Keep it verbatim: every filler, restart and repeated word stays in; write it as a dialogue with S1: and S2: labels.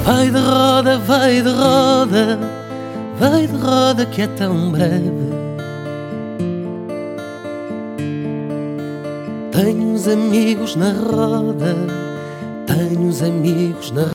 S1: Vai de roda, vai de roda, vai de roda que é tão breve. Tenho uns amigos na roda, tenho uns amigos na roda.